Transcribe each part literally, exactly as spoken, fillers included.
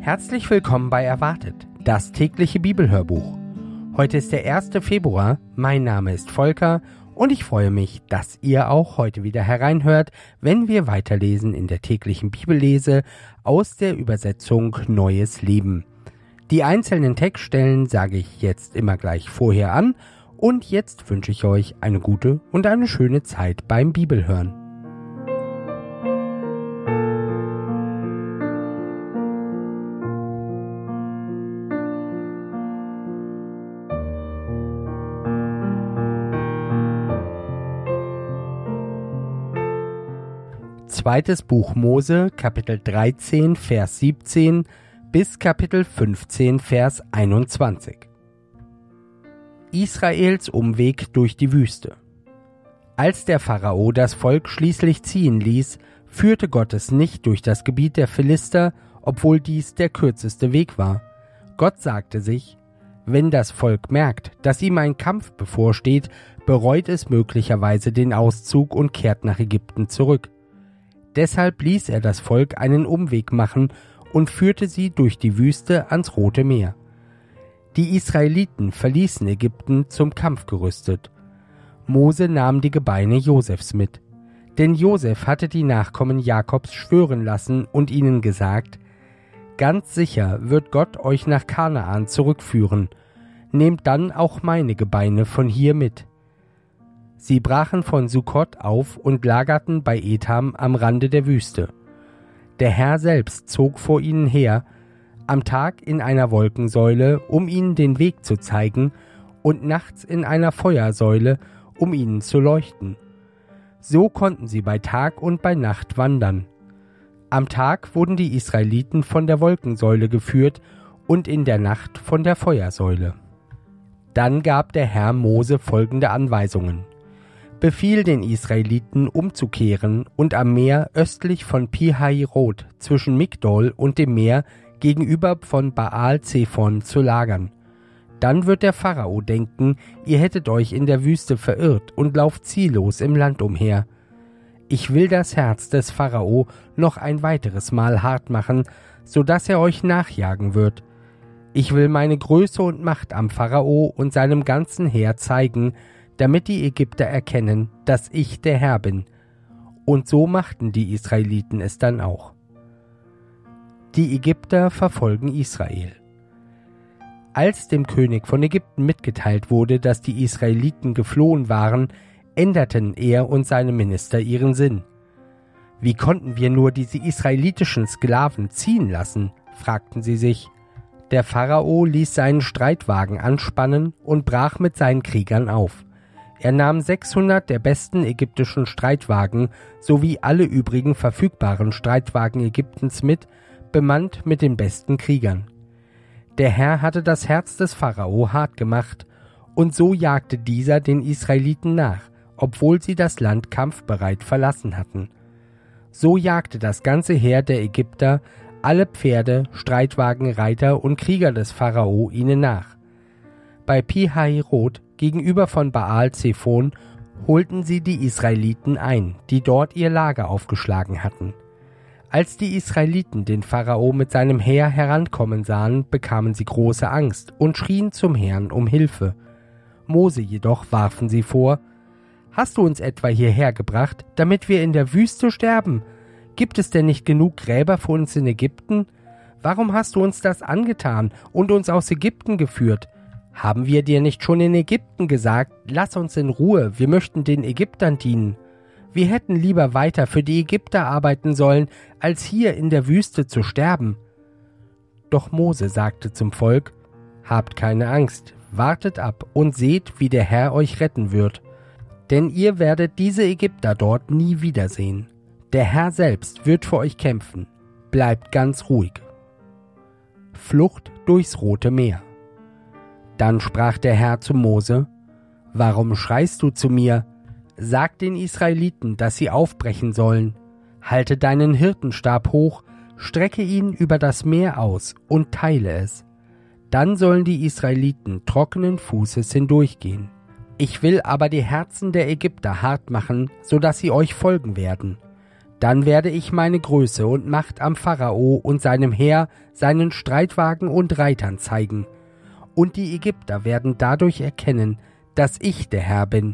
Herzlich willkommen bei Erwartet, das tägliche Bibelhörbuch. Heute ist der erste Februar, mein Name ist Volker und ich freue mich, dass ihr auch heute wieder hereinhört, wenn wir weiterlesen in der täglichen Bibellese aus der Übersetzung Neues Leben. Die einzelnen Textstellen sage ich jetzt immer gleich vorher an und jetzt wünsche ich euch eine gute und eine schöne Zeit beim Bibelhören. Zweites Buch Mose, Kapitel dreizehn, Vers siebzehn bis Kapitel fünfzehn, Vers einundzwanzig. Israels Umweg durch die Wüste. Als der Pharao das Volk schließlich ziehen ließ, führte Gott es nicht durch das Gebiet der Philister, obwohl dies der kürzeste Weg war. Gott sagte sich, wenn das Volk merkt, dass ihm ein Kampf bevorsteht, bereut es möglicherweise den Auszug und kehrt nach Ägypten zurück. Deshalb ließ er das Volk einen Umweg machen und führte sie durch die Wüste ans Rote Meer. Die Israeliten verließen Ägypten zum Kampf gerüstet. Mose nahm die Gebeine Josefs mit, denn Josef hatte die Nachkommen Jakobs schwören lassen und ihnen gesagt, ganz sicher wird Gott euch nach Kanaan zurückführen, nehmt dann auch meine Gebeine von hier mit. Sie brachen von Sukkot auf und lagerten bei Etham am Rande der Wüste. Der Herr selbst zog vor ihnen her, am Tag in einer Wolkensäule, um ihnen den Weg zu zeigen, und nachts in einer Feuersäule, um ihnen zu leuchten. So konnten sie bei Tag und bei Nacht wandern. Am Tag wurden die Israeliten von der Wolkensäule geführt und in der Nacht von der Feuersäule. Dann gab der Herr Mose folgende Anweisungen. Befiehl den Israeliten umzukehren und am Meer östlich von Pi-Hahirot zwischen Migdol und dem Meer gegenüber von Baal-Zephon zu lagern. Dann wird der Pharao denken, ihr hättet euch in der Wüste verirrt und lauft ziellos im Land umher. Ich will das Herz des Pharao noch ein weiteres Mal hart machen, so dass er euch nachjagen wird. Ich will meine Größe und Macht am Pharao und seinem ganzen Heer zeigen, damit die Ägypter erkennen, dass ich der Herr bin. Und so machten die Israeliten es dann auch. Die Ägypter verfolgen Israel. Als dem König von Ägypten mitgeteilt wurde, dass die Israeliten geflohen waren, änderten er und seine Minister ihren Sinn. Wie konnten wir nur diese israelitischen Sklaven ziehen lassen, fragten sie sich. Der Pharao ließ seinen Streitwagen anspannen und brach mit seinen Kriegern auf. Er nahm sechshundert der besten ägyptischen Streitwagen sowie alle übrigen verfügbaren Streitwagen Ägyptens mit, bemannt mit den besten Kriegern. Der Herr hatte das Herz des Pharao hart gemacht, und so jagte dieser den Israeliten nach, obwohl sie das Land kampfbereit verlassen hatten. So jagte das ganze Heer der Ägypter, alle Pferde, Streitwagen, Reiter und Krieger des Pharao ihnen nach. Bei Pi-Hahirot gegenüber von Baal-Zephon holten sie die Israeliten ein, die dort ihr Lager aufgeschlagen hatten. Als die Israeliten den Pharao mit seinem Heer herankommen sahen, bekamen sie große Angst und schrien zum Herrn um Hilfe. Mose jedoch warfen sie vor, »Hast du uns etwa hierher gebracht, damit wir in der Wüste sterben? Gibt es denn nicht genug Gräber für uns in Ägypten? Warum hast du uns das angetan und uns aus Ägypten geführt? Haben wir dir nicht schon in Ägypten gesagt, lass uns in Ruhe, wir möchten den Ägyptern dienen? Wir hätten lieber weiter für die Ägypter arbeiten sollen, als hier in der Wüste zu sterben.« Doch Mose sagte zum Volk, »Habt keine Angst, wartet ab und seht, wie der Herr euch retten wird. Denn ihr werdet diese Ägypter dort nie wiedersehen. Der Herr selbst wird für euch kämpfen. Bleibt ganz ruhig.« Flucht durchs Rote Meer. Dann sprach der Herr zu Mose, »Warum schreist du zu mir? Sag den Israeliten, dass sie aufbrechen sollen. Halte deinen Hirtenstab hoch, strecke ihn über das Meer aus und teile es. Dann sollen die Israeliten trockenen Fußes hindurchgehen. Ich will aber die Herzen der Ägypter hart machen, so dass sie euch folgen werden. Dann werde ich meine Größe und Macht am Pharao und seinem Heer, seinen Streitwagen und Reitern zeigen. Und die Ägypter werden dadurch erkennen, dass ich der Herr bin.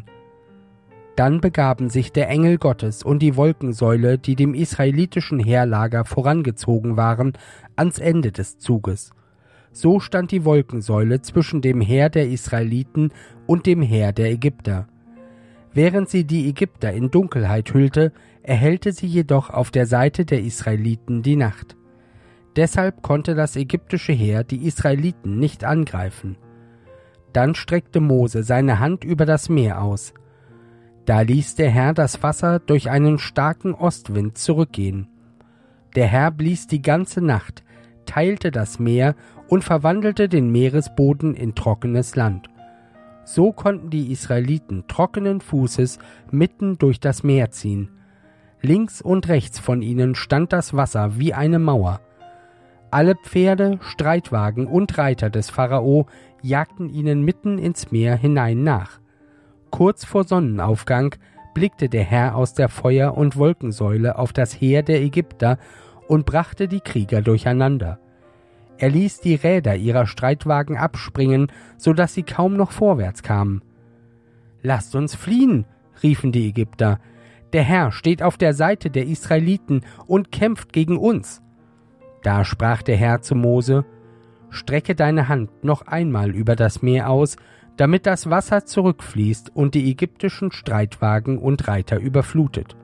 Dann begaben sich der Engel Gottes und die Wolkensäule, die dem israelitischen Heerlager vorangezogen waren, ans Ende des Zuges. So stand die Wolkensäule zwischen dem Heer der Israeliten und dem Heer der Ägypter. Während sie die Ägypter in Dunkelheit hüllte, erhellte sie jedoch auf der Seite der Israeliten die Nacht. Deshalb konnte das ägyptische Heer die Israeliten nicht angreifen. Dann streckte Mose seine Hand über das Meer aus. Da ließ der Herr das Wasser durch einen starken Ostwind zurückgehen. Der Herr blies die ganze Nacht, teilte das Meer und verwandelte den Meeresboden in trockenes Land. So konnten die Israeliten trockenen Fußes mitten durch das Meer ziehen. Links und rechts von ihnen stand das Wasser wie eine Mauer. Alle Pferde, Streitwagen und Reiter des Pharao jagten ihnen mitten ins Meer hinein nach. Kurz vor Sonnenaufgang blickte der Herr aus der Feuer- und Wolkensäule auf das Heer der Ägypter und brachte die Krieger durcheinander. Er ließ die Räder ihrer Streitwagen abspringen, so dass sie kaum noch vorwärts kamen. »Lasst uns fliehen«, riefen die Ägypter. »Der Herr steht auf der Seite der Israeliten und kämpft gegen uns.« Da sprach der Herr zu Mose: »Strecke deine Hand noch einmal über das Meer aus, damit das Wasser zurückfließt und die ägyptischen Streitwagen und Reiter überflutet.«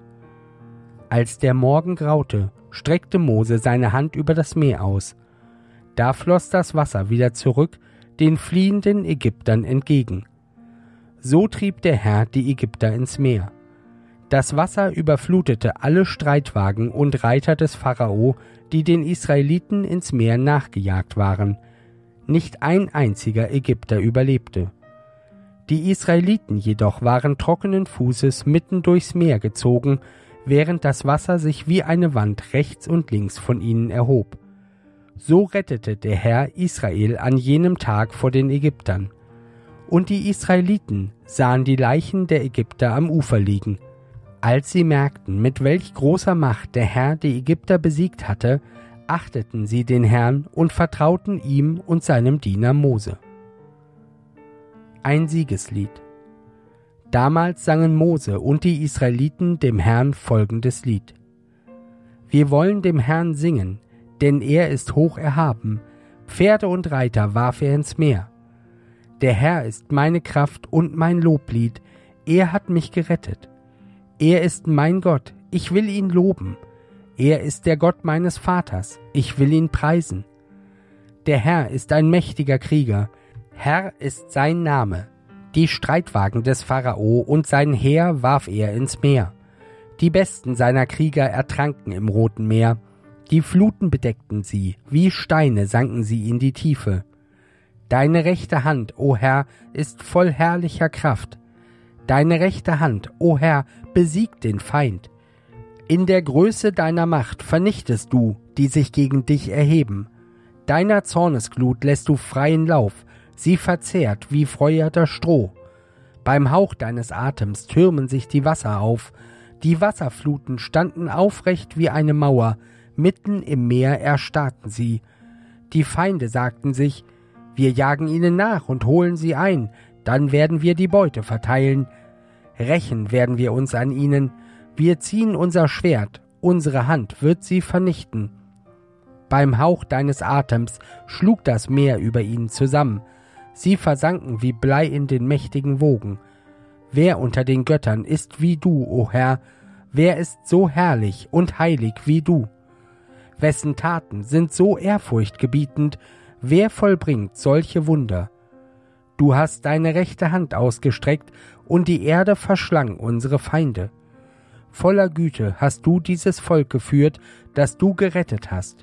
Als der Morgen graute, streckte Mose seine Hand über das Meer aus. Da floss das Wasser wieder zurück, den fliehenden Ägyptern entgegen. So trieb der Herr die Ägypter ins Meer. Das Wasser überflutete alle Streitwagen und Reiter des Pharao, die den Israeliten ins Meer nachgejagt waren. Nicht ein einziger Ägypter überlebte. Die Israeliten jedoch waren trockenen Fußes mitten durchs Meer gezogen, während das Wasser sich wie eine Wand rechts und links von ihnen erhob. So rettete der Herr Israel an jenem Tag vor den Ägyptern. Und die Israeliten sahen die Leichen der Ägypter am Ufer liegen. Als sie merkten, mit welch großer Macht der Herr die Ägypter besiegt hatte, achteten sie den Herrn und vertrauten ihm und seinem Diener Mose. Ein Siegeslied. Damals sangen Mose und die Israeliten dem Herrn folgendes Lied: Wir wollen dem Herrn singen, denn er ist hoch erhaben, Pferde und Reiter warf er ins Meer. Der Herr ist meine Kraft und mein Loblied, er hat mich gerettet. Er ist mein Gott, ich will ihn loben. Er ist der Gott meines Vaters, ich will ihn preisen. Der Herr ist ein mächtiger Krieger, Herr ist sein Name. Die Streitwagen des Pharao und sein Heer warf er ins Meer. Die besten seiner Krieger ertranken im Roten Meer. Die Fluten bedeckten sie, wie Steine sanken sie in die Tiefe. Deine rechte Hand, o Herr, ist voll herrlicher Kraft. Deine rechte Hand, o Herr, besiegt den Feind. In der Größe deiner Macht vernichtest du, die sich gegen dich erheben. Deiner Zornesglut lässt du freien Lauf, sie verzehrt wie feuerter Stroh. Beim Hauch deines Atems türmen sich die Wasser auf, die Wasserfluten standen aufrecht wie eine Mauer, mitten im Meer erstarrten sie. Die Feinde sagten sich: Wir jagen ihnen nach und holen sie ein, dann werden wir die Beute verteilen. Rächen werden wir uns an ihnen, wir ziehen unser Schwert, unsere Hand wird sie vernichten. Beim Hauch deines Atems schlug das Meer über ihnen zusammen, sie versanken wie Blei in den mächtigen Wogen. Wer unter den Göttern ist wie du, o Herr? Wer ist so herrlich und heilig wie du? Wessen Taten sind so ehrfurchtgebietend? Wer vollbringt solche Wunder? Du hast deine rechte Hand ausgestreckt, und die Erde verschlang unsere Feinde. Voller Güte hast du dieses Volk geführt, das du gerettet hast.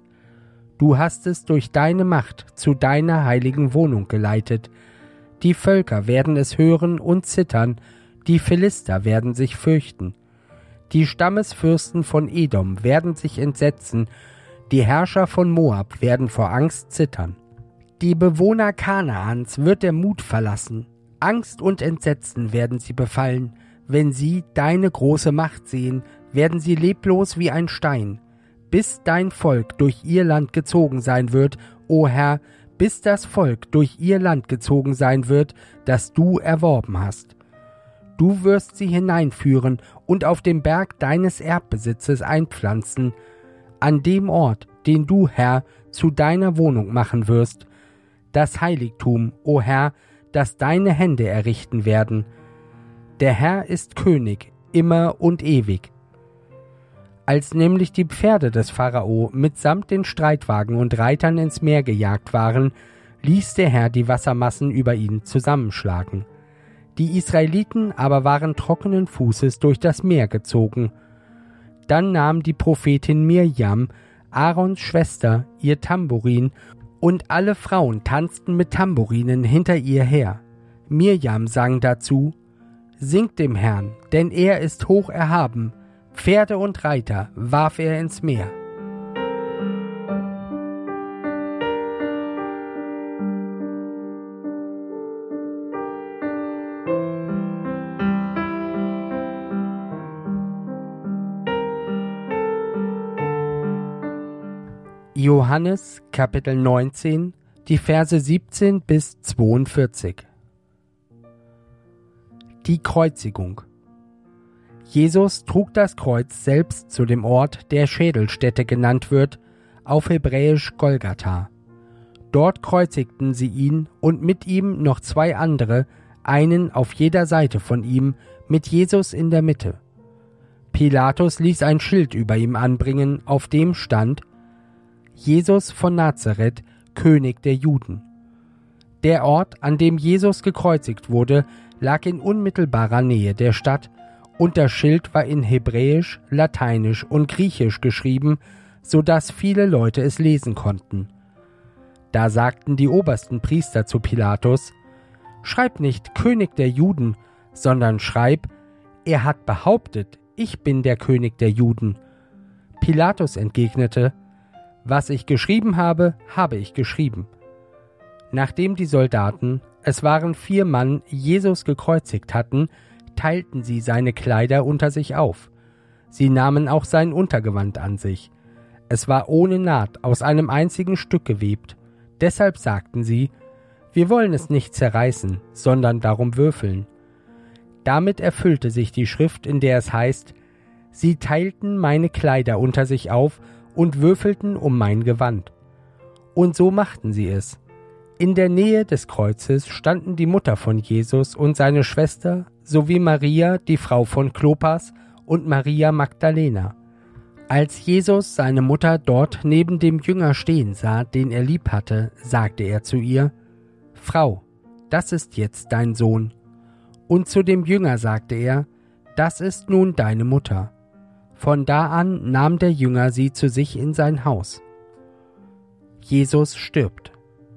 Du hast es durch deine Macht zu deiner heiligen Wohnung geleitet. Die Völker werden es hören und zittern, die Philister werden sich fürchten. Die Stammesfürsten von Edom werden sich entsetzen, die Herrscher von Moab werden vor Angst zittern. Die Bewohner Kanaans wird der Mut verlassen, Angst und Entsetzen werden sie befallen, wenn sie deine große Macht sehen, werden sie leblos wie ein Stein, bis dein Volk durch ihr Land gezogen sein wird, o Herr, bis das Volk durch ihr Land gezogen sein wird, das du erworben hast. Du wirst sie hineinführen und auf dem Berg deines Erbbesitzes einpflanzen, an dem Ort, den du, Herr, zu deiner Wohnung machen wirst, das Heiligtum, o Herr, das deine Hände errichten werden. Der Herr ist König, immer und ewig. Als nämlich die Pferde des Pharao mitsamt den Streitwagen und Reitern ins Meer gejagt waren, ließ der Herr die Wassermassen über ihn zusammenschlagen. Die Israeliten aber waren trockenen Fußes durch das Meer gezogen. Dann nahm die Prophetin Mirjam, Aarons Schwester, ihr Tambourin, und alle Frauen tanzten mit Tambourinen hinter ihr her. Mirjam sang dazu: Singt dem Herrn, denn er ist hoch erhaben, Pferde und Reiter warf er ins Meer. Johannes Kapitel neunzehn, die Verse siebzehn bis zweiundvierzig. Die Kreuzigung. Jesus trug das Kreuz selbst zu dem Ort, der Schädelstätte genannt wird, auf Hebräisch Golgatha. Dort kreuzigten sie ihn und mit ihm noch zwei andere, einen auf jeder Seite von ihm, mit Jesus in der Mitte. Pilatus ließ ein Schild über ihm anbringen, auf dem stand: Jesus von Nazareth, König der Juden. Der Ort, an dem Jesus gekreuzigt wurde, lag in unmittelbarer Nähe der Stadt, und das Schild war in Hebräisch, Lateinisch und Griechisch geschrieben, so dass viele Leute es lesen konnten. Da sagten die obersten Priester zu Pilatus: Schreib nicht König der Juden, sondern schreib: Er hat behauptet, ich bin der König der Juden. Pilatus entgegnete: Was ich geschrieben habe, habe ich geschrieben. Nachdem die Soldaten, es waren vier Mann, Jesus gekreuzigt hatten, teilten sie seine Kleider unter sich auf. Sie nahmen auch sein Untergewand an sich. Es war ohne Naht aus einem einzigen Stück gewebt. Deshalb sagten sie: Wir wollen es nicht zerreißen, sondern darum würfeln. Damit erfüllte sich die Schrift, in der es heißt: Sie teilten meine Kleider unter sich auf und würfelten um mein Gewand. Und so machten sie es. In der Nähe des Kreuzes standen die Mutter von Jesus und seine Schwester sowie Maria, die Frau von Klopas, und Maria Magdalena. Als Jesus seine Mutter dort neben dem Jünger stehen sah, den er lieb hatte, sagte er zu ihr: Frau, das ist jetzt dein Sohn. Und zu dem Jünger sagte er: Das ist nun deine Mutter. Von da an nahm der Jünger sie zu sich in sein Haus. Jesus stirbt.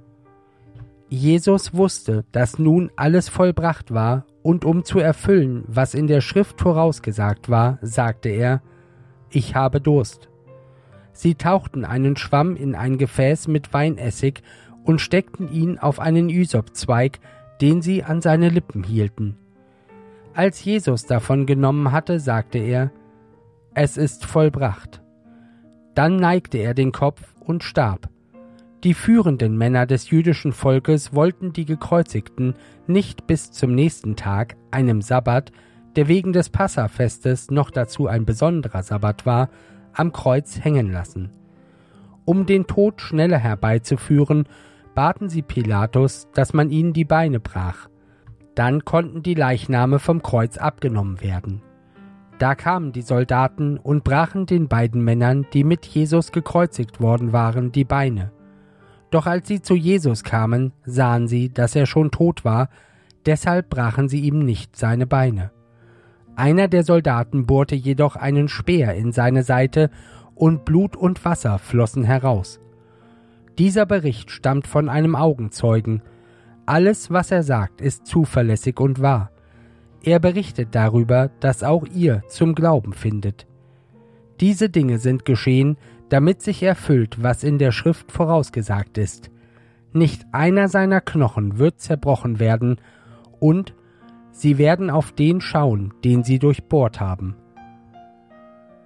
Jesus wusste, dass nun alles vollbracht war, und um zu erfüllen, was in der Schrift vorausgesagt war, sagte er: Ich habe Durst. Sie tauchten einen Schwamm in ein Gefäß mit Weinessig und steckten ihn auf einen Ysopzweig, den sie an seine Lippen hielten. Als Jesus davon genommen hatte, sagte er: Es ist vollbracht. Dann neigte er den Kopf und starb. Die führenden Männer des jüdischen Volkes wollten die Gekreuzigten nicht bis zum nächsten Tag, einem Sabbat, der wegen des Passafestes noch dazu ein besonderer Sabbat war, am Kreuz hängen lassen. Um den Tod schneller herbeizuführen, baten sie Pilatus, dass man ihnen die Beine brach. Dann konnten die Leichname vom Kreuz abgenommen werden. Da kamen die Soldaten und brachen den beiden Männern, die mit Jesus gekreuzigt worden waren, die Beine. Doch als sie zu Jesus kamen, sahen sie, dass er schon tot war, deshalb brachen sie ihm nicht seine Beine. Einer der Soldaten bohrte jedoch einen Speer in seine Seite, und Blut und Wasser flossen heraus. Dieser Bericht stammt von einem Augenzeugen. Alles, was er sagt, ist zuverlässig und wahr. Er berichtet darüber, dass auch ihr zum Glauben findet. Diese Dinge sind geschehen, damit sich erfüllt, was in der Schrift vorausgesagt ist. Nicht einer seiner Knochen wird zerbrochen werden, und sie werden auf den schauen, den sie durchbohrt haben.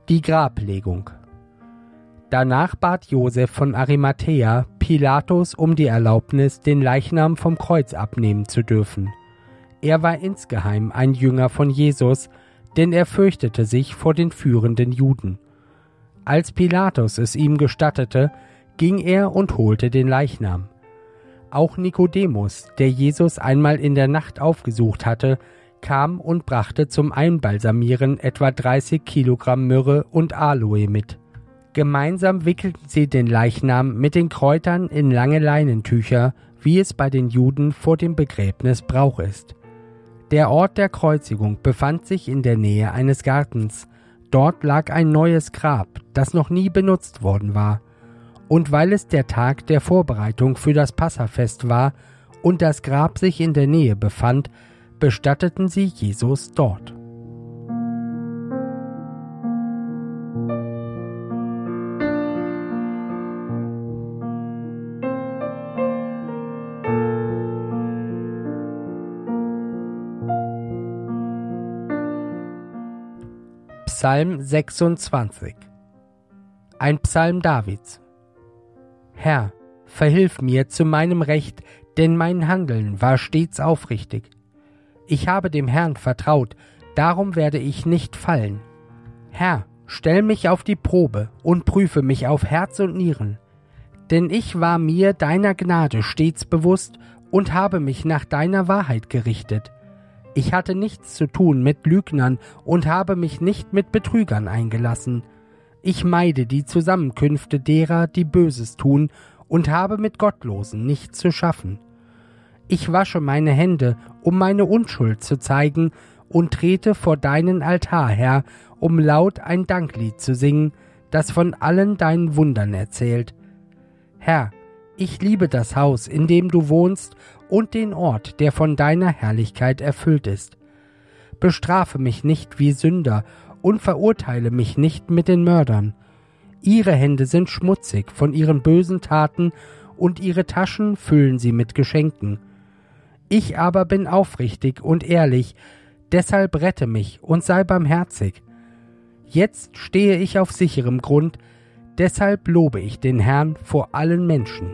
Die Grablegung. Danach bat Josef von Arimathäa Pilatus um die Erlaubnis, den Leichnam vom Kreuz abnehmen zu dürfen. Er war insgeheim ein Jünger von Jesus, denn er fürchtete sich vor den führenden Juden. Als Pilatus es ihm gestattete, ging er und holte den Leichnam. Auch Nikodemus, der Jesus einmal in der Nacht aufgesucht hatte, kam und brachte zum Einbalsamieren etwa dreißig Kilogramm Myrrhe und Aloe mit. Gemeinsam wickelten sie den Leichnam mit den Kräutern in lange Leinentücher, wie es bei den Juden vor dem Begräbnis Brauch ist. Der Ort der Kreuzigung befand sich in der Nähe eines Gartens. Dort lag ein neues Grab, das noch nie benutzt worden war. Und weil es der Tag der Vorbereitung für das Passafest war und das Grab sich in der Nähe befand, bestatteten sie Jesus dort. Psalm sechsundzwanzig. Ein Psalm Davids. Herr, verhilf mir zu meinem Recht, denn mein Handeln war stets aufrichtig. Ich habe dem Herrn vertraut, darum werde ich nicht fallen. Herr, stell mich auf die Probe und prüfe mich auf Herz und Nieren. Denn ich war mir deiner Gnade stets bewusst und habe mich nach deiner Wahrheit gerichtet. Ich hatte nichts zu tun mit Lügnern und habe mich nicht mit Betrügern eingelassen. Ich meide die Zusammenkünfte derer, die Böses tun, und habe mit Gottlosen nichts zu schaffen. Ich wasche meine Hände, um meine Unschuld zu zeigen, und trete vor deinen Altar, Herr, um laut ein Danklied zu singen, das von allen deinen Wundern erzählt. Herr, ich liebe das Haus, in dem du wohnst, und den Ort, der von deiner Herrlichkeit erfüllt ist. Bestrafe mich nicht wie Sünder und verurteile mich nicht mit den Mördern. Ihre Hände sind schmutzig von ihren bösen Taten, und ihre Taschen füllen sie mit Geschenken. Ich aber bin aufrichtig und ehrlich, deshalb rette mich und sei barmherzig. Jetzt stehe ich auf sicherem Grund, deshalb lobe ich den Herrn vor allen Menschen.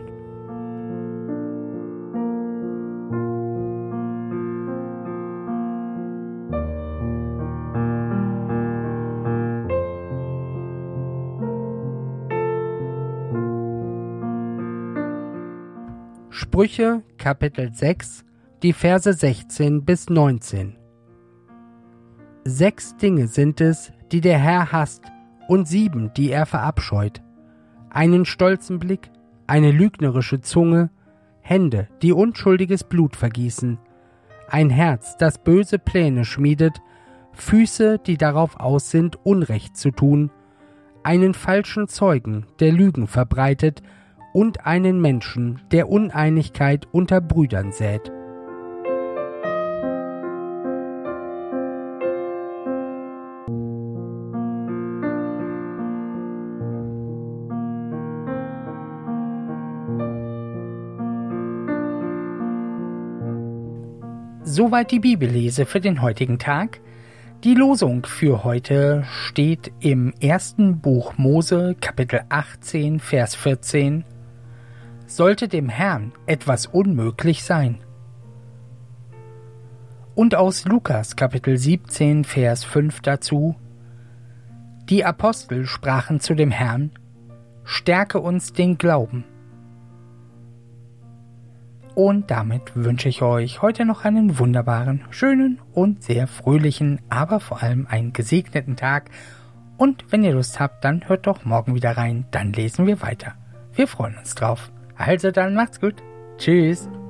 Sprüche, Kapitel sechs, die Verse sechzehn bis neunzehn. Sechs Dinge sind es, die der Herr hasst, und sieben, die er verabscheut. Einen stolzen Blick, eine lügnerische Zunge, Hände, die unschuldiges Blut vergießen, ein Herz, das böse Pläne schmiedet, Füße, die darauf aus sind, Unrecht zu tun, einen falschen Zeugen, der Lügen verbreitet, und einen Menschen, der Uneinigkeit unter Brüdern sät. Soweit die Bibellese für den heutigen Tag. Die Losung für heute steht im ersten Buch Mose, Kapitel achtzehn, Vers vierzehn. Sollte dem Herrn etwas unmöglich sein? Und aus Lukas, Kapitel siebzehn, Vers fünf dazu. Die Apostel sprachen zu dem Herrn: Stärke uns den Glauben. Und damit wünsche ich euch heute noch einen wunderbaren, schönen und sehr fröhlichen, aber vor allem einen gesegneten Tag. Und wenn ihr Lust habt, dann hört doch morgen wieder rein, dann lesen wir weiter. Wir freuen uns drauf. Also dann macht's gut. Tschüss.